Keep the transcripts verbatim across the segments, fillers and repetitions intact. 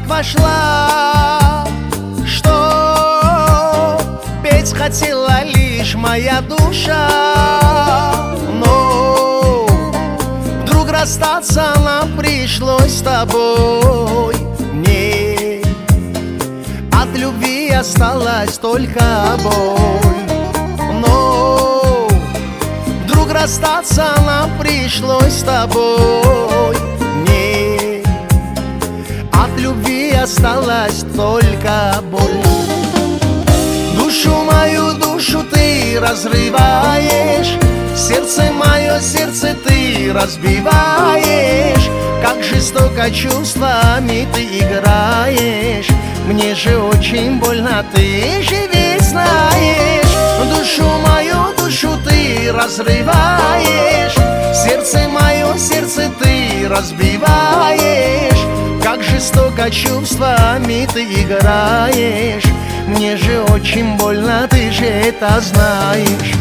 вошла, что петь хотела лишь моя душа. Но вдруг расстаться нам пришлось с тобой. Мне от любви осталась только боль. Но вдруг расстаться нам пришлось с тобой. Мне от любви осталась только боль. Душу мою, душу ты разрываешь, сердце мое, сердце ты разбиваешь. Как жестоко чувствами ты играешь, мне же очень больно, ты же ведь знаешь. Душу мою, душу ты разрываешь, сердце мое, сердце ты разбиваешь. Как жестоко чувствами ты играешь, мне же очень больно, ты же это знаешь.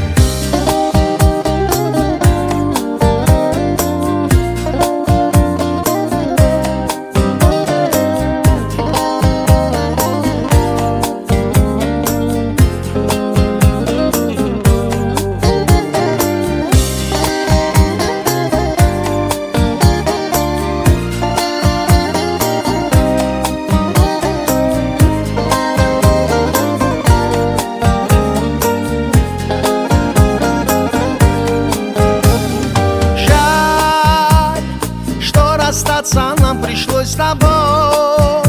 Расстаться нам пришлось с тобой.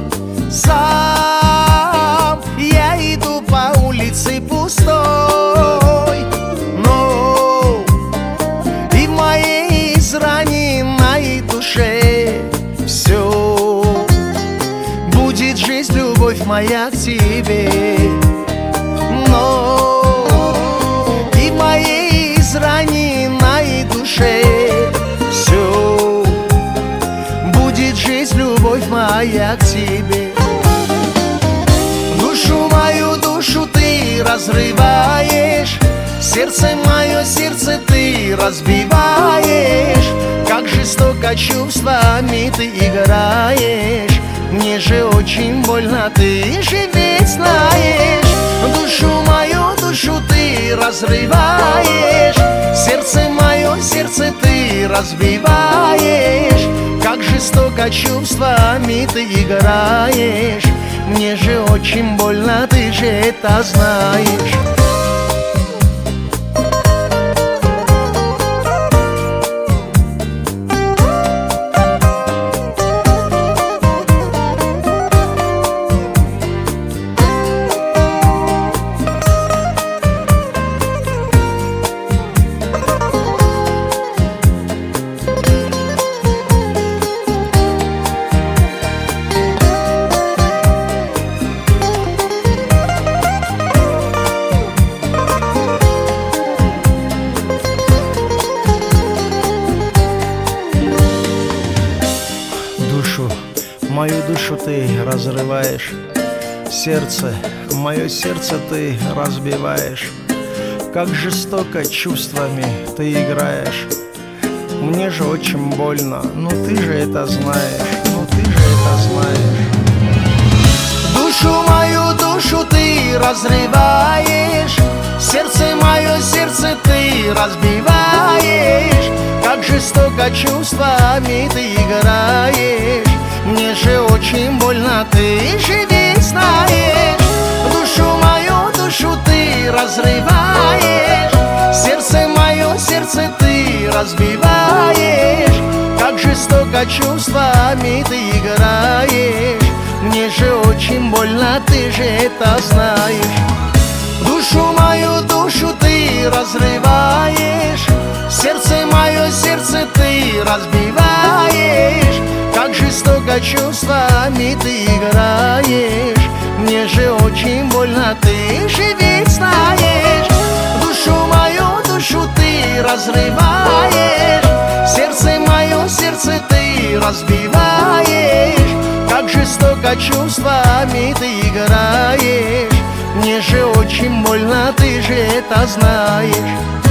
Сам я иду по улице пустой, но и в моей израненной душе все будет жизнь, любовь моя к тебе. Но и в моей израненной душе все жизнь, любовь моя к тебе. Душу мою, душу ты разрываешь, сердце мое, сердце ты разбиваешь. Как жестоко чувствами ты играешь, мне же очень больно, ты же ведь знаешь. Душу мою, душу ты разрываешь, сердце мое, сердце ты разбиваешь. Как жестоко чувствами ты играешь, мне же очень больно, ты же это знаешь. Мою душу ты разрываешь, сердце, мое сердце ты разбиваешь. Как жестоко чувствами ты играешь, мне же очень больно, но ты же это знаешь, но ты же это знаешь. Душу мою, душу ты разрываешь, сердце мое, сердце ты разбиваешь. Как жестоко чувствами ты играешь, мне же очень больно, ты же ведь знаешь. Душу мою, душу ты разрываешь, сердце мое, сердце ты разбиваешь. Как жестоко чувствами ты играешь, мне же очень больно, ты же это знаешь. Душу мою, душу ты разрываешь, сердце мое, сердце ты разбиваешь. Как жестоко чувствами ты играешь, мне же очень больно, ты же ведь знаешь. Душу мою, душу ты разрываешь, сердце мое, сердце ты разбиваешь. Как жестоко чувствами ты играешь, мне же очень больно, ты же это знаешь.